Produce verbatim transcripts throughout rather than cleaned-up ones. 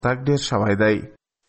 تک ډیر شوی دی.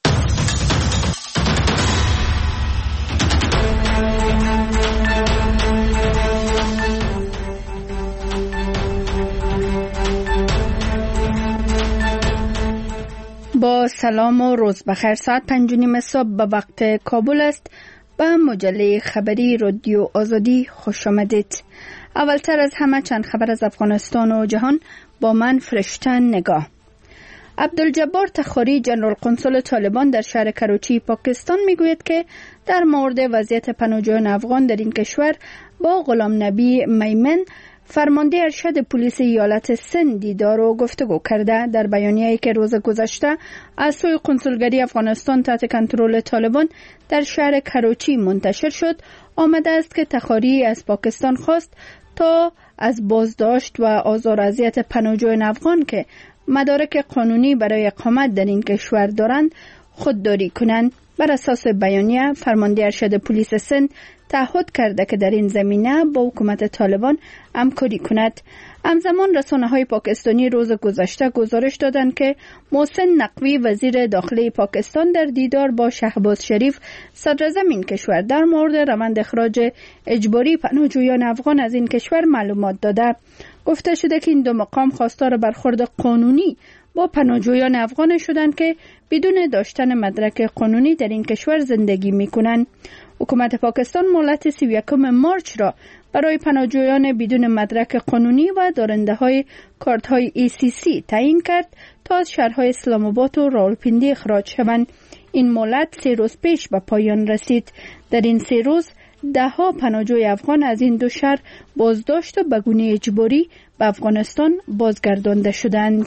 با سلام و روز بخیر. ساعت پنج و نیم صبح به وقت کابل است. به مجله خبری رادیو آزادی خوش آمدید. اولتر از همه چند خبر از افغانستان و جهان با من فرشتن نگاه. عبدالجبار تخاری جنرال قنصل طالبان در شهر کراچی پاکستان میگوید که در مورد وضعیت پناهجویان افغان در این کشور با غلام نبی میمن فرمانده ارشد پلیس ایالت سند دیدار و گفتگو کرده. در بیانیه‌ای که روز گذشته از سوی قنصلگری افغانستان تحت کنترل طالبان در شهر کراچی منتشر شد، آمده است که تخاری از پاکستان خواست تا از بازداشت و آزار و اذیت پناهجویان افغان که مدارک قانونی برای اقامت در این کشور دارند خودداری کنند. بر اساس بیانیه فرمانده ارشد پلیس سند تعهد کرده که در این زمینه با حکومت طالبان همکاری کند. همزمان رسانه‌های پاکستانی روز گذشته گزارش دادند که محسن نقوی وزیر داخلی پاکستان در دیدار با شهباز شریف صدر زمین کشور در مورد روند اخراج اجباری پناهجویان افغان از این کشور معلومات داده. گفته شده که این دو مقام خواستار برخورد قانونی با پناهجویان افغان شدند که بدون داشتن مدرک قانونی در این کشور زندگی می‌کنند. حکومت پاکستان مهلت سی و یکم مارچ را برای پناهجویان بدون مدرک قانونی و دارنده های کارت های ای سی سی تعیین کرد تا از شهرهای اسلام آباد و راولپنڈی اخراج شوند. این مهلت سه روز پیش به پایان رسید. در این سه روز ده ها پناهجوی افغان از این دو شهر بازداشت و به گونه اجباری به افغانستان بازگردانده شدند.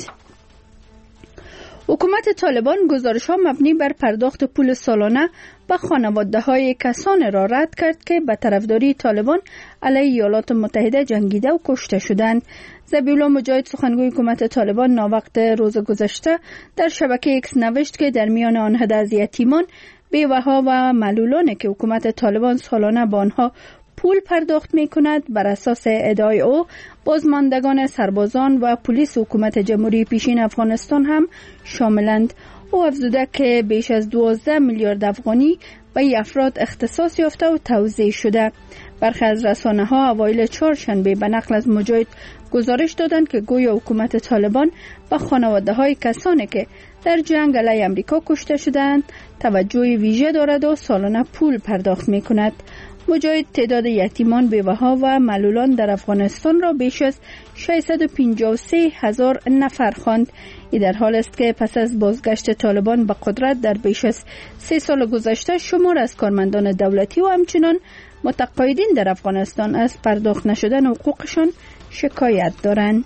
حکومت طالبان گزارش‌ها مبنی بر پرداخت پول سالانه به خانواده‌های کسان را رد کرد که به طرفداری طالبان علیه ایالات متحده جنگیده و کشته شدند. ذبیحالله مجاهد سخنگوی حکومت طالبان ناوقت روز گذشته در شبکه ایکس نوشت که در میان آنها از یتیمان، بیوه‌ها و معلولانی که حکومت طالبان سالانه به آنها پول پرداخت می کند بر اساس ادعای او بازماندگان سربازان و پلیس حکومت جمهوری پیشین افغانستان هم شاملند. او افزوده که بیش از دوازده میلیارد افغانی به این افراد اختصاص یافته و توزیع شده. برخی از رسانه ها اوایل چهارشنبه به نقل از مجاهد گزارش دادند که گویا حکومت طالبان به خانواده های کسانی که در جنگ علیه امریکا کشته شدند توجه ویژه دارد و سالانه پول پرداخت می کند. مجاهد تعداد یتیمان، بیوه‌ها و معلولان در افغانستان را بیش از ششصد و پنجاه و سه هزار نفر خواند. این در حال است که پس از بازگشت طالبان به قدرت در بیش از سه سال گذشته شمار از کارمندان دولتی و همچنان متقاعدین در افغانستان از پرداخت نشدن حقوقشان شکایت دارند.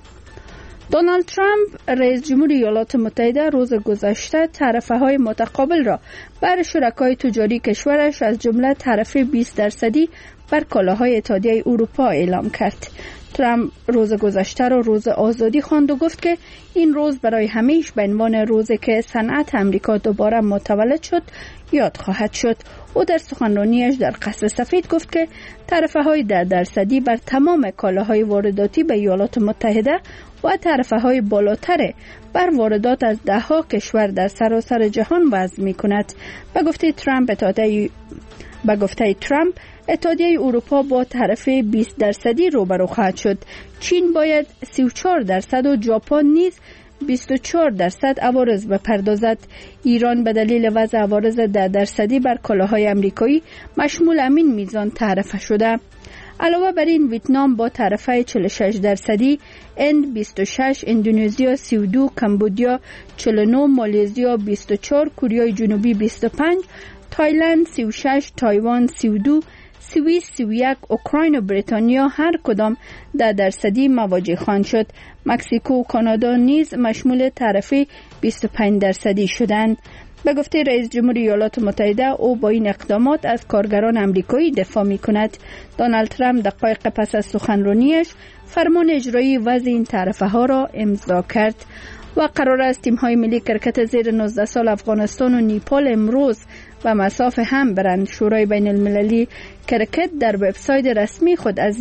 دونالد ترامپ رئیس جمهور ایالات متحده روز گذشته تعرفه‌های متقابل را بر شرکای تجاری کشورش از جمله تعرفه بیست درصدی بر کالاهای اتحادیه اروپا اعلام کرد. ترامپ روز گذشته را روز آزادی خواند و گفت که این روز برای همیشه به عنوان روزی که صنعت امریکا دوباره متولد شد یاد خواهد شد. او در سخنرانیش در قصر سفید گفت که تعرفه‌های ده درصدی بر تمام کالاهای وارداتی به ایالات متحده و تعرفه‌های بالاتر بر واردات از ده ها کشور در سراسر جهان وضع می‌کند. به گفته ترامپ اتحادیه به گفته ترامپ اتحادیه اروپا با تعرفه بیست درصدی روبرو خواهد شد. چین باید سی و چهار درصد و ژاپن نیز بیست و چهار درصد عوارض بپردازد. ایران به دلیل وضع عوارض ده درصدی بر کالاهای آمریکایی مشمول همین میزان تعرفه شده. علاوه بر این ویتنام با تعرفه چهل و شش درصدی، هند بیست و شش، اندونزیا سی و دو، کمبودیا چهل و نه، مالزیا بیست و چهار، کره جنوبی بیست و پنج، تایلند سی و شش، تایوان سی و دو، سوئیس سی و یک، اوکراین و بریتانیا هر کدام ده درصدی مواجه خواهند شد. مکزیکو و کانادا نیز مشمول تعرفه بیست و پنج درصدی شدند. به گفته رئیس جمهور ایالات متحده او با این اقدامات از کارگران آمریکایی دفاع می کند. دونالد ترامپ دقایق پس از سخنرانیش فرمان اجرایی وضع این تعرفه ها را امضا کرد. و قرار است تیم‌های ملی کرکت زیر نوزده سال افغانستان و نیپال امروز و مسافه هم برند. شورای بین المللی کرکت در وبسایت رسمی خود از این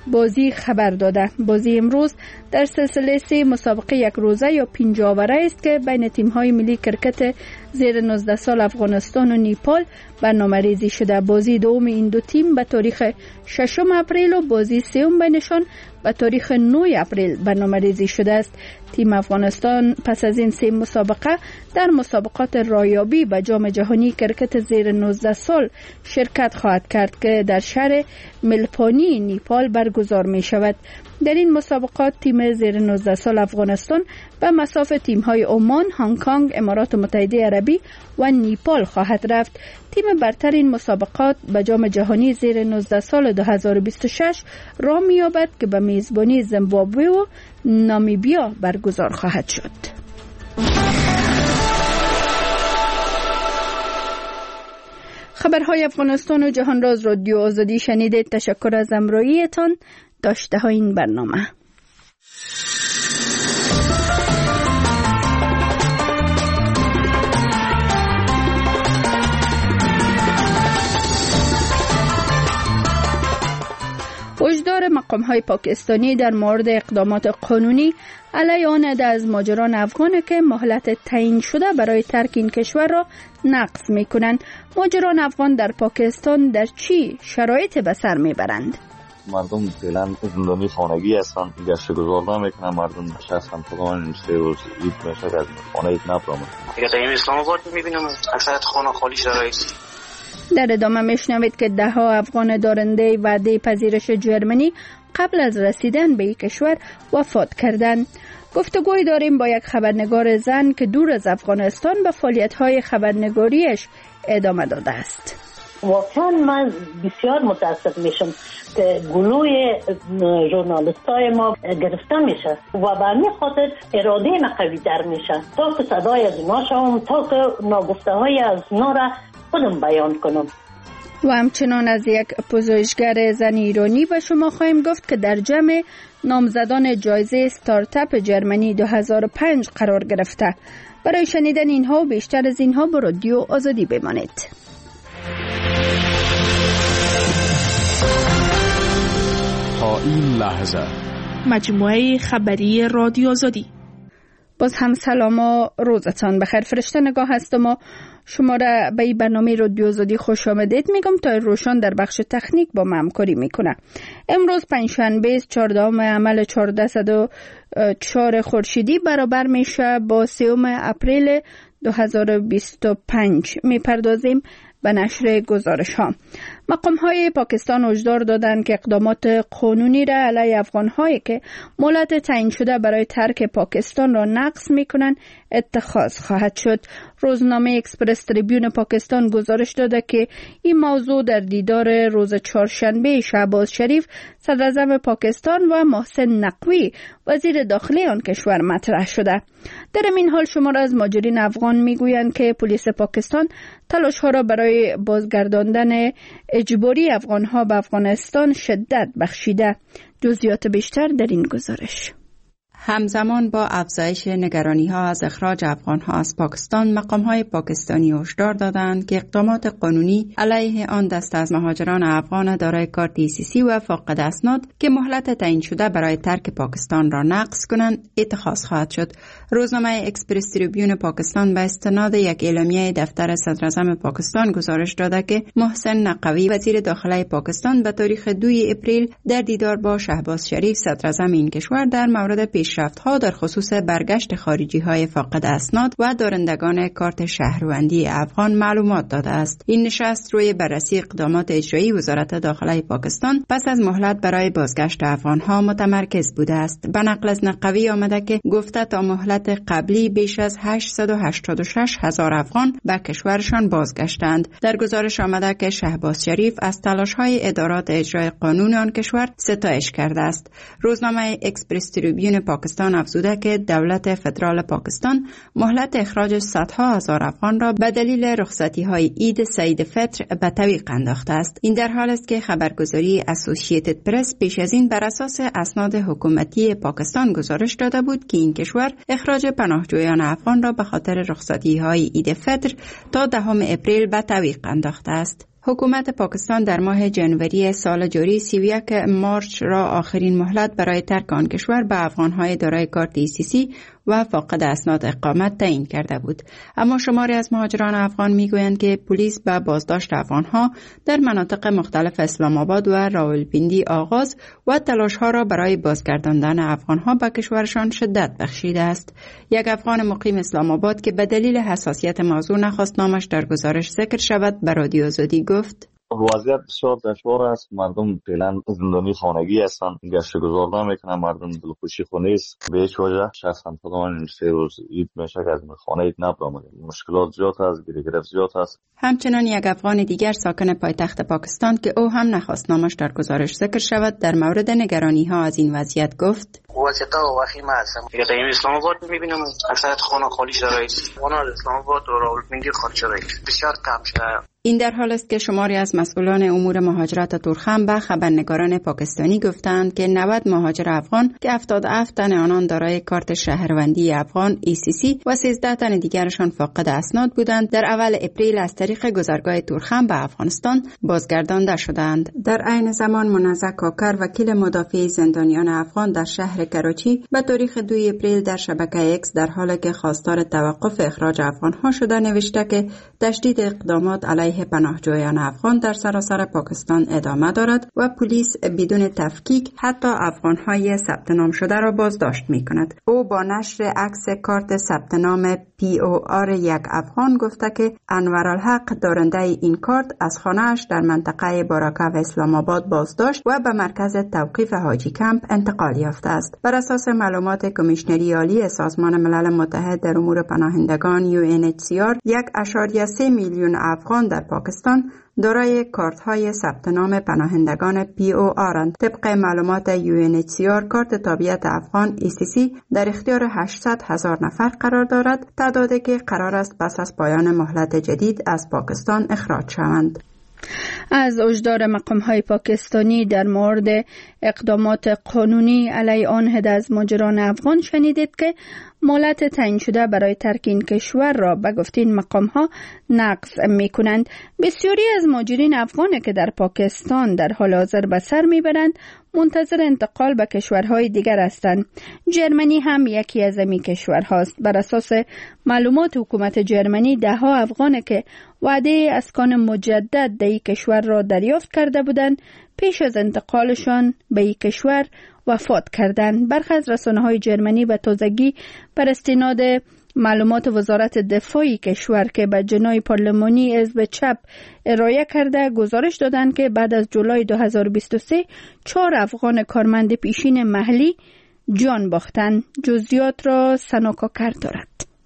بازی خبر داده. بازی امروز در سلسله سه مسابقه یک روزه یا پنج آوره است که بین تیم‌های ملی کرکت زیر نوزده سال افغانستان و نیپال برنامه‌ریزی شده. بازی دوم این دو تیم به تاریخ ششم اپریل و بازی سوم بینشان به تاریخ نه اپریل برنامه‌ریزی شده است. تیم افغانستان پس از این سه مسابقه در مسابقات رایابی به جام جهانی کرکت زیر نوزده سال شرکت خواهد کرد که در شهر ملپانی نیپال برگزار می شود. در این مسابقات تیم زیر نوزده سال افغانستان به مصاف تیم‌های عمان، هنگ کنگ، امارات متحده عربی و نیپال خواهد رفت. تیم برتر این مسابقات به جام جهانی زیر نوزده سال دو هزار و بیست و شش راه می‌یابد که به میزبانی زیمبابوه و نامیبیا برگزار خواهد شد. خبرهای افغانستان و جهان راز رادیو آزادی شنیدید. تشکر از همراهیتان. داشته های این برنامه. هشدار مقام‌های پاکستانی در مورد اقدامات قانونی علیه آن عده از مهاجران افغان که مهلت تعیین شده برای ترک این کشور را نقض می‌کنند. مهاجران افغان در پاکستان در چی شرایط به سر می‌برند؟ مردم فعلا زندانی خانگی هستن، گشت گذار نمیکنن. مردم نشستن پاکان نشسته و عید میشه از خانه عید نپرامن. اگر تا این اسلام آباد میبینم اکثرت خانه خالی شرایط. در ادامه میشنوید که ده ها افغان دارنده وعده پذیرش جرمنی قبل از رسیدن به این کشور وفات کردند. گفتگوی داریم با یک خبرنگار زن که دور از افغانستان به فعالیت‌های خبرنگاریش ادامه داده است. واقعا من بسیار متاسف میشم که گلوی ژورنالیستای ما گرفته میشه و به همین خاطر اراده ما قوی تر میشه تا که صدای از اونا شوم، تا که ناگفته های از اونا را خودم بیان کنم. و همچنان از یک پژوهشگر زن ایرانی به شما خواهیم گفت که در جمع نامزدان جایزه استارتاپ جرمنی دو هزار و پنج قرار گرفته. برای شنیدن اینها و بیشتر از اینها با رادیو آزادی بمانید. تا این لحظه مجموعه خبری رادیو آزادی. باز هم سلام و روزتان بخیر. فرشته نگاه هستم و شما را به این برنامه رادیو آزادی خوش آمدید میگم. تا روشان در بخش تکنیک با ما همکاری میکنه. امروز پنجشنبه چهاردهم عمل چهارصد و چهار خورشیدی برابر میشه با سوم اپریل دو هزار و بیست و پنج. میپردازیم به نشر گزارش ها. مقام های پاکستان هشدار دادند که اقدامات قانونی را علیه افغان هایی که مهلت تعیین شده برای ترک پاکستان را نقض می کنند اتخاذ خواهد شد. روزنامه اکسپرس تریبیون پاکستان گزارش داده که این موضوع در دیدار روز چهارشنبه شهباز شریف صدر اعظم پاکستان و محسن نقوی وزیر داخلی آن کشور مطرح شده. در این حال شمار از مهاجرین افغان میگویند که پلیس پاکستان تلاش ها را برای بازگرداندن اجباری افغان ها به افغانستان شدت بخشیده. جزئیات بیشتر در این گزارش. همزمان با افزایش نگرانی‌ها از اخراج افغان‌ها از پاکستان، مقام‌های پاکستانی هشدار دادند که اقدامات قانونی علیه آن دسته از مهاجران افغان دارای کارت ای سی سی و فاقد اسناد که مهلت تعیین شده برای ترک پاکستان را نقض کنند اتخاذ خواهد شد. روزنامه اکسپرس تریبیون پاکستان به استناد یک اعلامیه دفتر صدر اعظم پاکستان گزارش داده که محسن نقوی وزیر داخلی پاکستان به تاریخ دوم اپریل در دیدار با شهباز شریف صدر اعظم این کشور در مورد پیشرفت‌ها در خصوص برگشت خارجی‌های فاقد اسناد و دارندگان کارت شهروندی افغان معلومات داده است. این نشست روی بررسی اقدامات اجرایی وزارت داخلی پاکستان پس از مهلت برای بازگشت افغان‌ها متمرکز بوده است. به نقل از نقوی آمده که گفته تا مهلت قبلی بیش از هشتصد و هشتاد و شش هزار افغان به کشورشان بازگشتند. در گزارش آمده که شهباز شریف از تلاش‌های ادارات اجرای قانون آن کشور ستایش کرده است. روزنامه اکسپرس تریبیون پاکستان افزوده که دولت فدرال پاکستان مهلت اخراج صدها هزار افغان را به دلیل رخصتی‌های عید سعید فطر به تعویق انداخته است. این در حال است که خبرگزاری اسوسییتد پرس پیش از این بر اساس اسناد حکومتی پاکستان گزارش داده بود که این کشور اخراج پناهجویان افغان را به خاطر رخصتی‌های عید فطر تا دهم اپریل به تعویق انداخته است. حکومت پاکستان در ماه جنوری سال جاری سی و یک مارچ را آخرین مهلت برای ترک آن کشور به افغانهای دارای کارت ای سی سی و فاقد اسناد اقامت تعیین کرده بود. اما شماری از مهاجران افغان میگویند که پلیس به بازداشت افغانها در مناطق مختلف اسلام آباد و راولپیندی آغاز و تلاشها را برای بازگرداندن افغانها به کشورشان شدت بخشیده است. یک افغان مقیم اسلام آباد که به دلیل حساسیت موضوع نخواست نامش در گزارش ذکر شود به رادیو آزادی گفت: وضعیت بسیار دشوار است. مردم فعلا زندانی خانگی هستند، گشت گذار نمیکنن، مردم دلخوشی خونه است. به هیچ وجه شخصا خودمان این سه روز عید میشه که از خانه اید نبرآمدیم. مشکلات زیاد است، گریه زیاد است. همچنان یک افغان دیگر ساکن پایتخت پاکستان که او هم نخواست نامش در گزارش ذکر شود در مورد نگرانی ها از این وضعیت گفت: وضعیت وخیم هستم. دیگه در اسلام آباد میبینم اکثر خانه خالی شده است. خانه اسلام آباد و راولپیندی خالی شده است. بسیار کم شده. این در حال است که شماری از مسئولان امور مهاجرت تورخم به خبرنگاران پاکستانی گفتند که نود مهاجر افغان که هفتاد و هفت تن آنان دارای کارت شهروندی افغان ای سی سی و سیزده تن دیگرشان فاقد اسناد بودند در اول اپریل از طریق گذرگاه تورخم به افغانستان بازگردانده شدند. در عین زمان منزه کاکر وکیل مدافع زندانیان افغان در شهر کراچی به تاریخ دو اپریل در شبکه اکس در حالی که خواستار توقف اخراج افغانها شده نوشته که تشدید اقدامات علیه پناهجویان افغان در سراسر پاکستان ادامه دارد و پلیس بدون تفکیک حتی افغانهای ثبت نام شده را بازداشت می کند. او با نشر عکس کارت ثبت نام پی او آر یک افغان گفته که انورالحق دارنده این کارت از خانه‌اش در منطقه باراکه و اسلام آباد بازداشت و به مرکز توقیف حاجی کمپ انتقال یافته است. بر اساس معلومات کمیشنری عالی سازمان ملل متحد در امور پناهندگان یو ان اچ سی آر یک ممیز سه میلیون افغان در پاکستان دارای کارت‌های ثبت نام پناهندگان پی او آرند. طبق معلومات یو ان اچ سی آر کارت تابعیت افغان ای سی سی در اختیار هشتصد هزار نفر قرار دارد، تعدادی که قرار است پس از پایان مهلت جدید از پاکستان اخراج شوند. از هشدار مقام‌های پاکستانی در مورد اقدامات قانونی علیه آن عده از مهاجران افغان شنیدید که مهلت تعیین شده برای ترک این کشور را به گفته این مقام‌ها نقض می‌کنند. بسیاری از مهاجرین افغان که در پاکستان در حال حاضر به سر می‌برند منتظر انتقال به کشورهای دیگر هستند. جرمنی هم یکی از این کشورهاست. بر اساس معلومات حکومت جرمنی ده ها افغان که وعده اسکان مجدد در این کشور را دریافت کرده بودند پیش از انتقالشان به این کشور وفات کردند. برخی از رسانه‌های جرمنی به تازگی بر استناد معلومات وزارت دفاعی کشور که به جنای پارلمانی حزب چپ ارائه کرده گزارش دادند که بعد از جولای دو هزار و بیست و سه چهار افغان کارمند پیشین محلی جان باختند. جزئیات را سناکاکر دارد.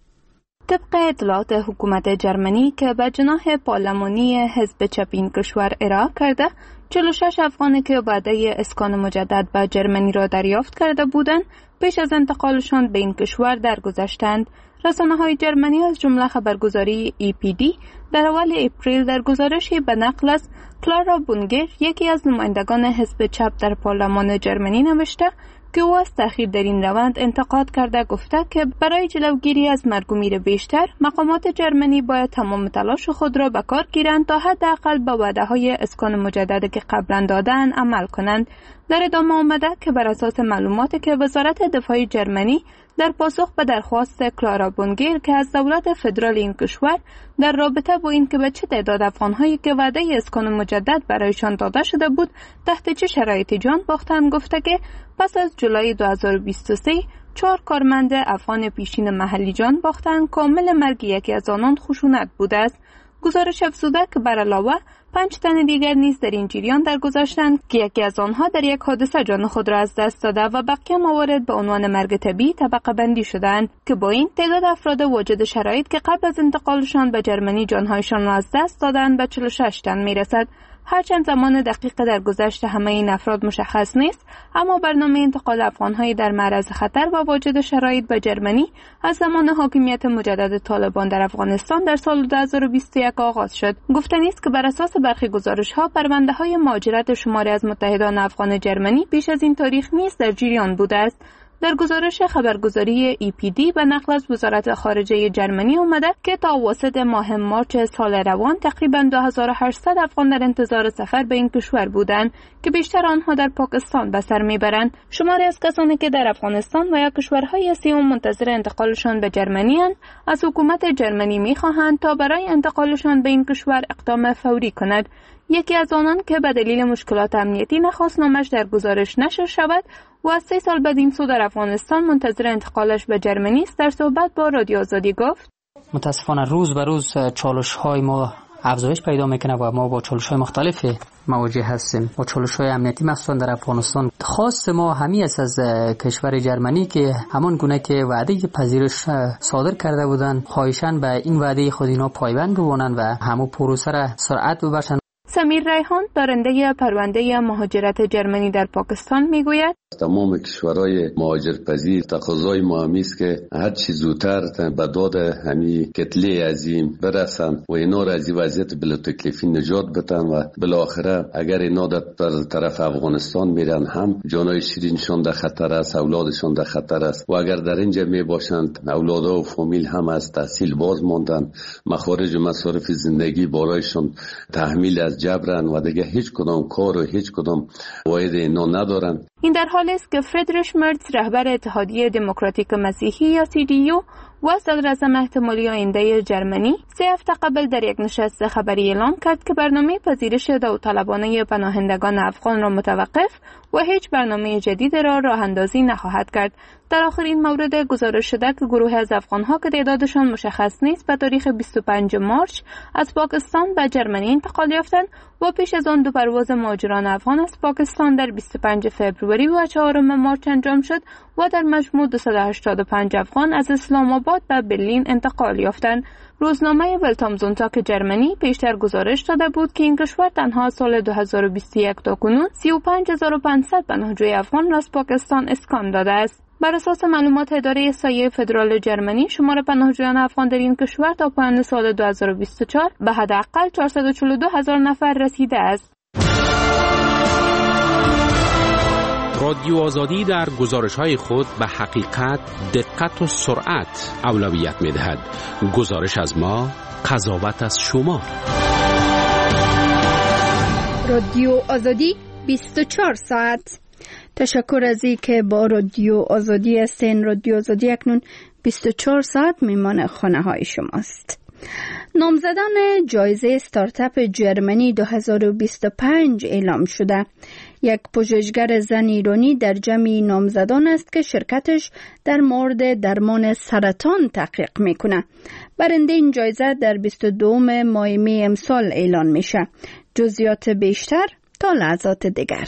طبق اطلاعات حکومت جرمنی که به جناح پارلمانی حزب چپ این کشور ارائه کرده، چهل و شش افغانی که وعده اسکان مجدد به جرمنی را دریافت کرده بودند پیش از انتقالشان به این کشور درگذشتند. رسانه‌های جرمنی از جمله خبرگزاری ای پی دی در اول اپریل در گزارشی به نقل از کلارا بونگر یکی از نمایندگان حزب چپ در پارلمان جرمنی نوشته که او از تأخیر در این روند انتقاد کرده گفته که برای جلوگیری از مرگ و میر بیشتر مقامات جرمنی باید تمام تلاش خود را به کار گیرند تا حداقل به وعده‌های اسکان مجدد که قبلا دادند عمل کنند. در ادامه آمده که بر اساس معلوماتی که وزارت دفاع جرمنی در پاسخ به درخواست کلارا بونگر که از دولت فدرال این کشور در رابطه با اینکه به چه تعداد افغان‌هایی که وعده اسکان مجدد برایشان داده شده بود تحت چه شرایطی جان باختند گفته که پس از جولای دو هزار و بیست و سه چهار کارمند افغان پیشین محلی جان باختند. کامل مرگ یکی از آنان خشونت بوده است. گزارش افزوده که بر علاوه پنج تن دیگر نیز در این جریان درگذشتند که یکی از آنها در یک حادثه جان خود را از دست داده و بقیه موارد به عنوان مرگ طبیعی طبقه بندی شدند که با این تعداد افراد واجد شرایط که قبل از انتقالشان به جرمنی جانهایشان را از دست دادند به چهل و شش تن میرسد. هرچند زمان دقیق در گذشت همه این افراد مشخص نیست، اما برنامه انتقال افغان‌های در معرض خطر و واجد شرایط به جرمنی از زمان حاکمیت مجدد طالبان در افغانستان در سال دو هزار و بیست و یک آغاز شد. گفتنی است که بر اساس برخی گزارش‌ها پرونده‌های مهاجرت شماری از متحدان افغان جرمنی پیش از این تاریخ نیز در جریان بوده است. در گزارش خبرگزاری ای پی دی به نقل از وزارت خارجه جرمنی آمده که تا واسط ماه مارچ سال روان تقریباً دو هزار و هشتصد افغان در انتظار سفر به این کشور بودند که بیشتر آنها در پاکستان به سر میبرند. شماری از کسانی که در افغانستان و یا کشورهای سیوم منتظر انتقالشان به جرمنی اند از حکومت جرمنی میخواهند تا برای انتقالشان به این کشور اقدام فوری کند. یکی از آنان که به دلیل مشکلات امنیتی نخواست نامش در گزارش نشر شود و از سه سال بعد این سو در افغانستان منتظر انتقالش به جرمنی است، در صحبت با رادیو آزادی گفت: متاسفانه روز به روز چالش های ما افزایش پیدا میکنه و ما با چالش های مختلف مواجه هستیم. با چالش های امنیتی مخصوصا در افغانستان. خواست ما همی است از کشور جرمنی که همان گونه که وعده پذیرش صادر کرده بودند خواهشاً به این وعده خود اینا پایبند بمانند و همو پروسه را سرعت ببخشند. سمیر ریحان دارنده پرونده مهاجرت جرمنی در پاکستان میگوید: تمام کشورهای مهاجرپذیر تقاضای ما همی است که هر چی زودتر به داد همین کتله عظیم برسن و اینا را از وضعیت بلا تکلیفی نجات بدن و بالاخره اگر اینا در طرف افغانستان میرن هم جانای شیرینشان در خطر است، اولادشان در خطر است و اگر در اینجا می باشند اولادها و فامیل هم از تحصیل باز ماندن، مخارج و مصارف زندگی برایشان تحمیل از جبران و دیگه هیچ کدام کار و هیچ کدام واحد اینا ندارن. این در حالی است که فریدریش مرتز رهبر اتحادیه دموکراتیک مسیحی یا سی دی یو و صدراعظم احتمالی آینده جرمنی سه هفته قبل در یک نشست خبری اعلام کرد که برنامه پذیرش داوطلبانه پناهندگان افغان را متوقف و هیچ برنامه جدید را راه اندازی نخواهد کرد. در آخرین مورد گزارش شده که گروه از افغانها که تعدادشان مشخص نیست به تاریخ بیست و پنجم مارچ از پاکستان به جرمنی انتقال یافتند و پیش از آن دو پرواز مهاجران افغان از پاکستان در بیست و پنجم فوریه و چهارم مارچ انجام شد و در مجموع دویست و هشتاد و پنج افغان از اسلام آباد به برلین انتقال یافتند. روزنامه ولتامزونتاگ جرمنی پیشتر گزارش داده بود که این کشور تنها سال دو هزار و بیست و یک تا کنون سی و پنج هزار و پانصد پناهجوی افغان را از پاکستان اسکان داده است. بر اساس معلومات اداره سایه فدرال جرمنی شمار پناهجویان افغان در این کشور تا پایان سال دو هزار و بیست و چهار به حداقل چهارصد و چهل و دو هزار نفر رسیده است. رادیو آزادی در گزارش‌های خود به حقیقت، دقت و سرعت اولویت می‌دهد. گزارش از ما، قضاوت از شما. رادیو آزادی بیست و چهار ساعت. تشکر از این که با رادیو آزادی هستین. رادیو آزادی اکنون بیست و چهار ساعت میمان خانه های شماست. نامزدان جایزه استارتاپ جرمنی دو هزار و بیست و پنج اعلام شده. یک پژوهشگر زن ایرانی در جمع نامزدان است که شرکتش در مورد درمان سرطان تحقیق میکنه. برنده این جایزه در بیست و دوم ماه می امسال اعلان میشه. جزئیات بیشتر تا لحظات دیگر.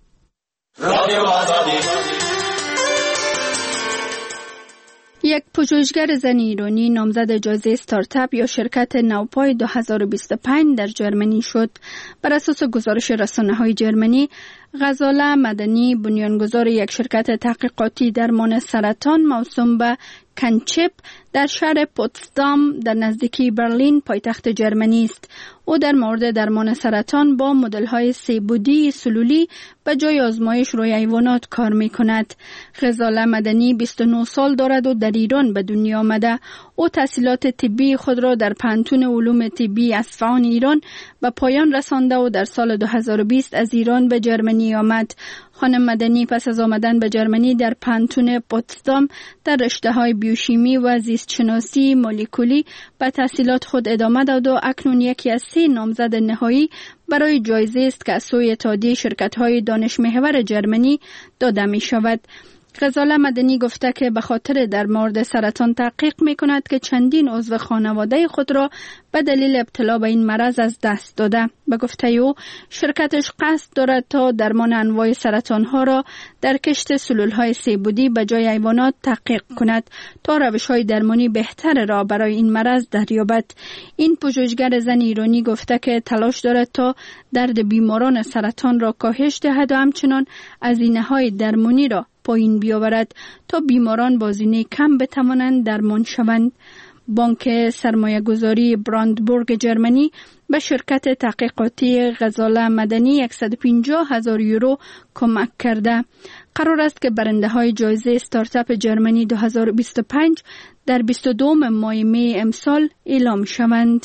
یک پژوهشگر زن ایرانی نامزد جایزه استارتاپ یا شرکت نوپای دو هزار و بیست و پنج در جرمنی شد. بر اساس گزارش رسانه‌های جرمنی، غزاله مدنی بنیانگذار یک شرکت تحقیقاتی درمان سرطان موسوم به کنچپ در شهر پوتسدام در نزدیکی برلین پایتخت جرمنی است. او در مورد درمان سرطان با مدل‌های سه‌بعدی سلولی به جای آزمایش روی حیوانات کار می‌کند. غزاله مدنی بیست و نه سال دارد و در ایران به دنیا آمده. او تحصیلات طبی خود را در پانتون علوم طبی اصفهان ایران به پایان رسانده و در سال دو هزار و بیست از ایران به جرمنی آمد. خانم مدنی پس از آمدن به جرمنی در پانتون پوتسدام در رشته‌های بیوشیمی و زیستشناسی مولکولی به تحصیلات خود ادامه داد و اکنون یکی از سه نامزد نهایی برای جایزه است که از سوی اتحادیه شرکت‌های دانش محور جرمنی داده می شود. غزاله مدنی گفته که به خاطر در مورد سرطان تحقیق می کند که چندین عضو خانواده خود را به دلیل ابتلا به این مرض از دست داده. به گفته او شرکتش قصد دارد تا درمان انواع سرطان ها را در کشت سلول های سه‌بعدی به جای حیوانات تحقیق کند تا روش های درمانی بهتر را برای این مرض دریابد. این پژوهشگر زن ایرانی گفته که تلاش دارد تا درد بیماران سرطان را کاهش دهد و همچنان هزینه های درمانی را پایین بیاورد تا بیماران با هزینه کم بتوانند درمان شوند. بانک سرمایه گذاری براندبورگ جرمنی به شرکت تحقیقاتی غزاله مدنی صد و پنجاه هزار یورو کمک کرده. قرار است که برنده های جایزه استارتاپ جرمنی دو هزار و بیست و پنج در بیست و دوم ماه می امسال اعلام شوند.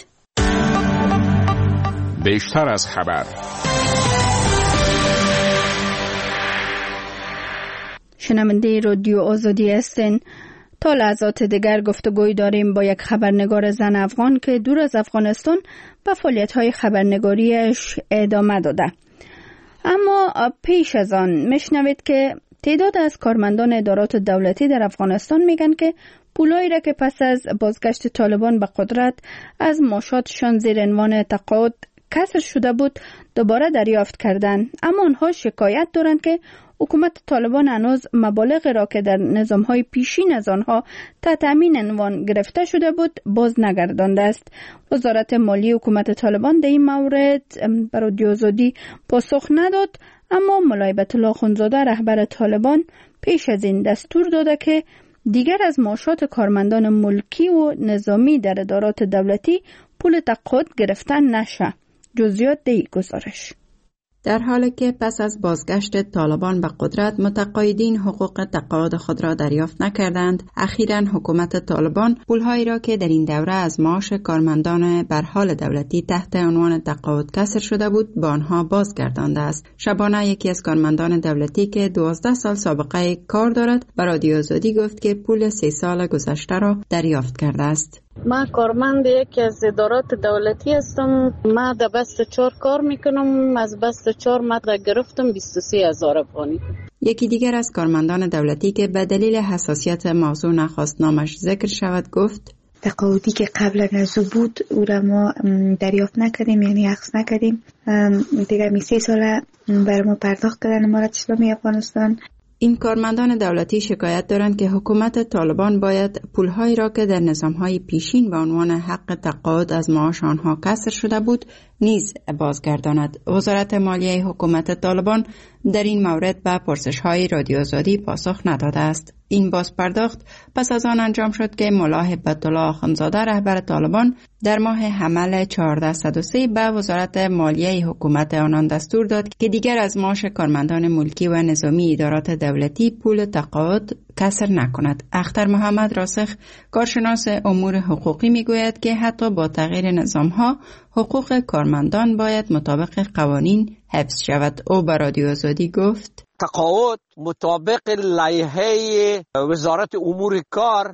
بیشتر از خبر. شنونده رادیو آزادی هستین. تا لحظات دیگر گفتگوی داریم با یک خبرنگار زن افغان که دور از افغانستان به فعالیت‌های خبرنگاریش ادامه داده. اما پیش از آن میشنوید که تعداد از کارمندان ادارات دولتی در افغانستان میگن که پولایی را که پس از بازگشت طالبان به قدرت از معاشاتشان زیر عنوان تقاعد کسر شده بود دوباره دریافت کردند، اما آنها شکایت دارند که حکومت طالبان هنوز مبالغ را که در نظام‌های پیشین از آنها تحت امین عنوان گرفته شده بود باز نگردانده است. وزارت مالی حکومت طالبان در این مورد بر رادیو آزادی پاسخ نداد، اما مولای بیت‌الله اخندزاده رهبر طالبان پیش از این دستور داده که دیگر از معاشات کارمندان ملکی و نظامی در ادارات دولتی پول تقاعد گرفتن نشه. جزئیات در گزارش. در حالی که پس از بازگشت طالبان به قدرت متقاعدین حقوق تقاعد خود را دریافت نکردند، اخیراً حکومت طالبان پولهایی را که در این دوره از معاش کارمندان بر حال دولتی تحت عنوان تقاعد کسر شده بود با آنها بازگردانده است. شبانه یکی از کارمندان دولتی که دوازده سال سابقه کار دارد به رادیو آزادی گفت که پول سه سال گذشته را دریافت کرده است. من کارمند یکی از ادارات دولتی هستم. من در بست چهار کار میکنم. از بست چهار من گرفتم بیست و سه هزار افغانی. یکی دیگر از کارمندان دولتی که به دلیل حساسیت موضوع نخواست نامش ذکر شود گفت تقاعدی که قبلا از او بود او را ما دریافت نکردیم، یعنی اخذ نکردیم. دیگر می سه ساله بر ما پرداخت کردن امارت اسلامی افغانستان. این کارمندان دولتی شکایت دارند که حکومت طالبان باید پولهایی را که در نظامهای پیشین به عنوان حق تقاعد از معاش آنها کسر شده بود نیز بازگرداند. وزارت مالیه حکومت طالبان در این مورد به پرسش‌های رادیو آزادی پاسخ نداده است. این بازپرداخت پس از آن انجام شد که مولای بیت‌الله اخندزاده رهبر طالبان در ماه حمل چهارده صد و سه به وزارت مالیه حکومت آنان دستور داد که دیگر از معاش کارمندان ملکی و نظامی ادارات دولتی پول تقاعد کسر نکند. اختر محمد راسخ کارشناس امور حقوقی میگوید که حتی با تغییر نظام‌ها حقوق کارمندان باید مطابق قوانین حفظ شود. او به رادیو آزادی گفت تقاعد مطابق لایحه وزارت امور کار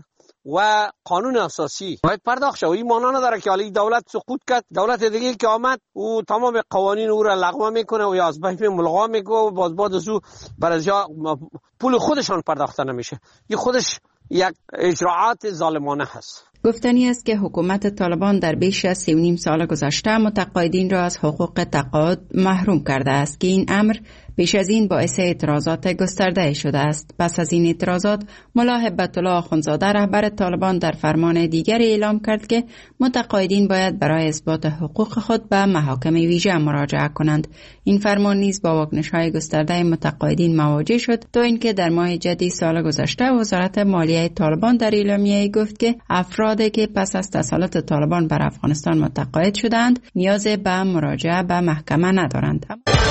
و قانون اساسی باید پرداخت شود. این معنا نداره که حالی دولت سقوط کرد، دولت دیگه که آمد او تمام قوانین او را لغو میکنه و یا از بین ملغا میکنه و باز بعد از او بر از جا پول خودشان پرداخته نمیشه. این خودش یک اجراعات ظالمانه هست. گفتنی است که حکومت طالبان در بیش از سی و نیم سال گذشته متقاعدین را از حقوق تقاعد محروم کرده است که این امر پیش از این باعث اعتراضات گسترده شده است. پس از این اعتراضات مولای بیت‌الله اخندزاده رهبر طالبان در فرمان دیگری اعلام کرد که متقاعدین باید برای اثبات حقوق خود به محاکم ویژه مراجعه کنند. این فرمان نیز با واکنش‌های گسترده متقاعدین مواجه شد تا اینکه در ماه جدی سال گذشته وزارت مالیه طالبان در اعلامیه گفت که افرادی که پس از تسلط طالبان بر افغانستان متقاعد شدند نیاز به مراجعه به محکمه ندارند.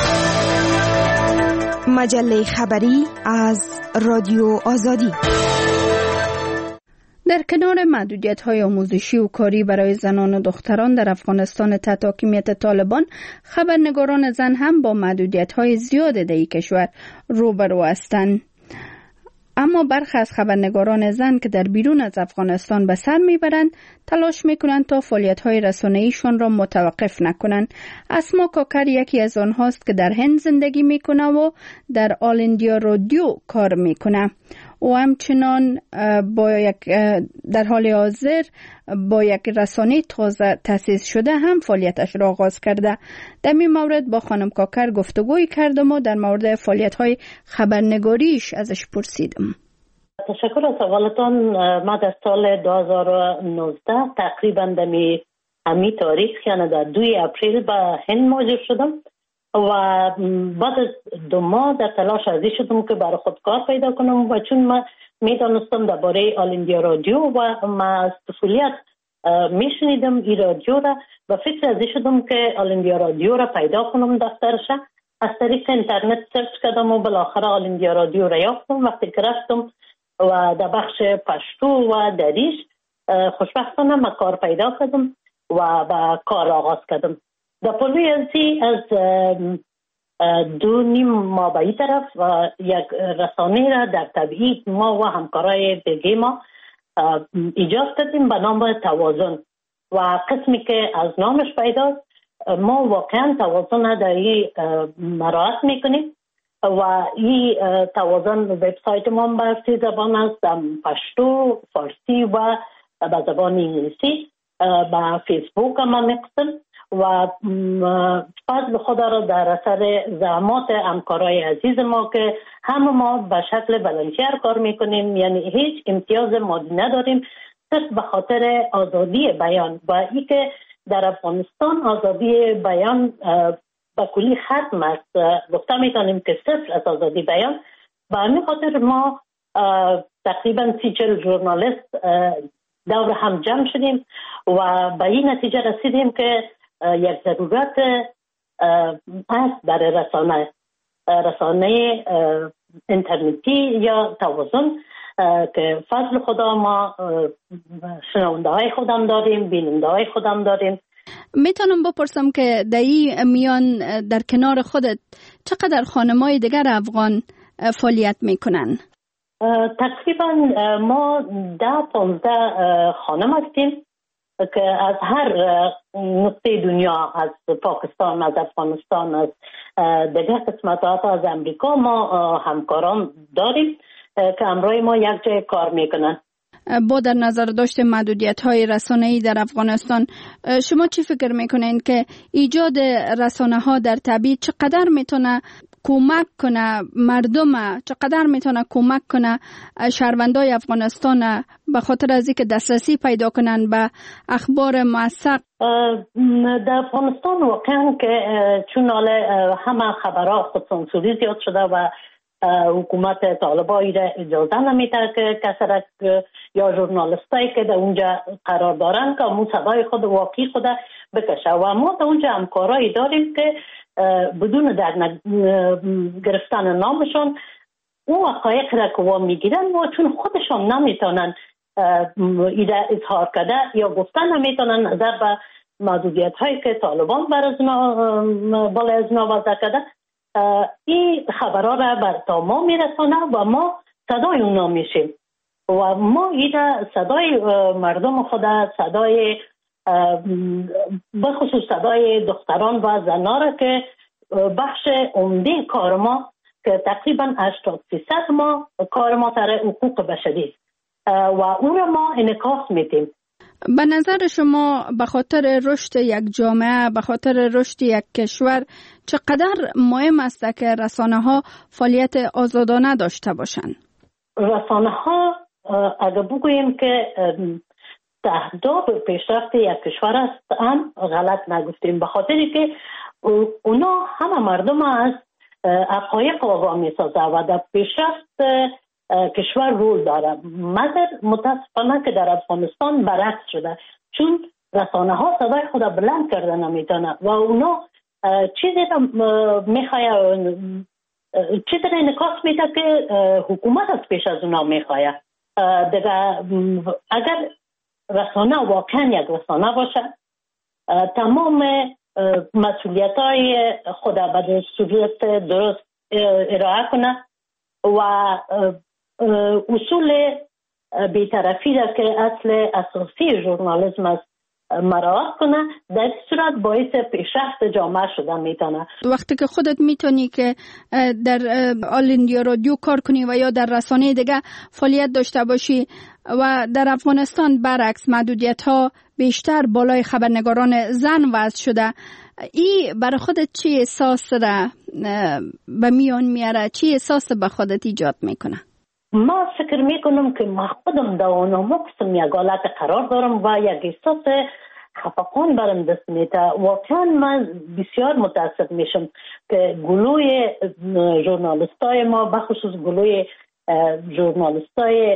مجله خبری از رادیو آزادی. در کنار محدودیت‌های آموزشی و کاری برای زنان و دختران در افغانستان تحت حاکمیت طالبان، خبرنگاران زن هم با محدودیت‌های زیاد در این کشور روبرو هستند. اما برخی از خبرنگاران زن که در بیرون از افغانستان به سر میبرند تلاش میکنند تا فعالیت‌های رسانه‌ایشان را متوقف نکنند. اسما کاکر یکی از آنهاست که در هند زندگی میکنه و در آل اندیا رادیو کار میکنه. او همچنان با یک در حال حاضر با یک رسانه تازه تأسیس شده هم فعالیتش را آغاز کرده. در این مورد با خانم کاکر گفتگوی کردم و در مورد فعالیت‌های خبرنگاریش ازش پرسیدم. تشکر از سوالتان. ما در سال دو هزار و نوزده تقریبا دمی همی تاریخ یعنی در دوی اپریل به هند مهاجر شدم و بعد از دو ماه در تلاش ازی شدم که برای خود کار پیدا کنم و چون من میدانستم درباره آل اندیا رادیو و ما از طفولیت میشنیدم این رادیو را و فکر ازی شدم که آل اندیا رادیو را پیدا کنم دفترش از طریق اینترنت سرچ کردم و بالاخره آل اندیا رادیو را یافتم. وقتی که رفتم و در بخش پشتو و دریش خوشبختانه من کار پیدا کردم و به کار آغاز کردم. در پلوی ازی از دو نیم ما به این طرف یک رسانه را در تبعید ما و همکارای دیگه ما ایجاد کردیم به نام توازن و قسمی که از نامش پیداست ما واقعا توازن در این مراعات میکنیم و این توازن وبسایت ما به سه زبان است، پشتو، فارسی و به زبان انگلیسی. به فیسبوک هم میقسم و فضل خدا را در اثر زحمات همکارای عزیز ما که همه ما به شکل ولنتیر کار میکنیم، یعنی هیچ امتیاز مادی نداریم، صرف به خاطر آزادی بیان و ای که در افغانستان آزادی بیان به کلی ختم است. گفته میتونیم که صفر از آزادی بیان. به همین خاطر ما تقریبا سی چل ژورنالیست دور هم جمع شدیم و به این نتیجه رسیدیم که یک ضرورت است برای رسانه رسانه اینترنتی یا توازن که فضل خدا ما شنونده های خودم داریم، بیننده های خودم داریم. میتونم بپرسم که در این میان در کنار خودت چقدر خانم‌های دیگر افغان فعالیت میکنن؟ تقریبا ما ده پانزده خانم هستیم که از هر نقطه دنیا، از پاکستان، از افغانستان، از دیگر قسمت‌ها، از امریکا ما همکاران داریم که همراه ما یک جای کار میکنن. با در نظر داشته محدودیت‌های رسانه‌ای در افغانستان، شما چی فکر میکنین که ایجاد رسانه‌ها در تبعید چقدر میتونه کمک کنه مردم، چقدر میتونه کمک کنه شهروندای افغانستان به خاطر از اینکه دسترسی پیدا کنن به اخبار موثق؟ در افغانستان واقعا که چون همه خبرها خودسانسوری زیاد شده و حکومت طالبان را اجازه نمیده که کسرک یا ژورنالیستایی که در اونجا قرار دارن که مو صدای خود واقعی خود بکشه و ما در اونجا همکارایی داریم که بدون در گرفتن نامشون او حقایق را که وام میگیرن و چون خودشون نمیتونن ایده اظهار کرده یا گفتن نمیتونن نظر به محدودیت هایی که طالبان بر از بالای از نوازده کرده، این خبرها را بر تا ما میرسانه و ما صدای اونا میشیم و ما ایده صدای مردم خود، صدای بخصوص صدای دختران و زنان که بخش عمده کار ما که تقریبا هشتاد درصد ما کار ما سر حقوق بشری و اون را ما انعکاس میدیم. به نظر شما به خاطر رشد یک جامعه، به خاطر رشد یک کشور چقدر مهم است که رسانه ها فعالیت آزادانه داشته باشند؟ رسانه ها اگر بگوییم که تهداب پیشرفت یک کشور است هم غلط نگفتیم، به خاطری که اونا همه مردم از حقایق آگاه می سازه و در پیشرفت کشور رول داره. مگر متاسفانه که در افغانستان برعکس شده، چون رسانه ها صدای خود بلند کرده نمیتونه و اونا چیزی را میخواه چیزی را انعکاس میده که حکومت از پیش از اونا میخواه. دیگه اگر رسانه واقعا یک رسانه باشه، تمام مسئولیت های خود به صورت درست ارائه کنه و اصول بی‌طرفی را که اصل اساسی ژورنالیسم است مراعات کنه، در صورت باعث پیشرفت جامعه شدن میتونه. وقتی که خودت میتونی که در آل اندیا رادیو کار کنی و یا در رسانه دیگه فعالیت داشته باشی و در افغانستان برعکس محدودیت ها بیشتر بالای خبرنگاران زن وضع شده، ای برای خودت چی احساس را به میان میاره؟ چی احساس به خودت ایجاد میکنه؟ ما فکر میکنم که ما خودم در اونم قسم یک حالت قرار دارم و یک احساس خفقان برم دست میده. واقعا من بسیار متاسف میشم که گلوی ژورنالیستای ما، بخصوص گلوی ژورنالیستای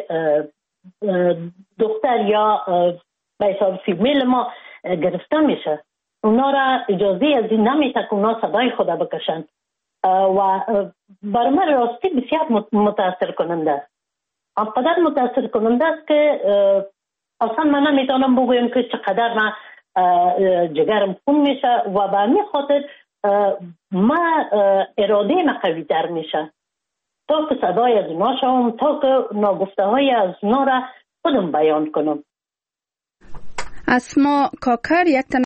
دختر یا به حساب فیمیل ما گرفته میشه. اونا را اجازه از این نمیده که اونا صدای خود بکشن. و بر من راستی بسیار متاثر کننده است. آنقدر متاثر کننده است که اصلا من نمیتونم بگویم که چقدر من جگرم خون میشه و به همین خاطر ما اراده ما قوی تر میشه تا که صدای از اونا شوم، تا که ناگفته های از اونا را خودم بیان کنم. اسما کاکر یک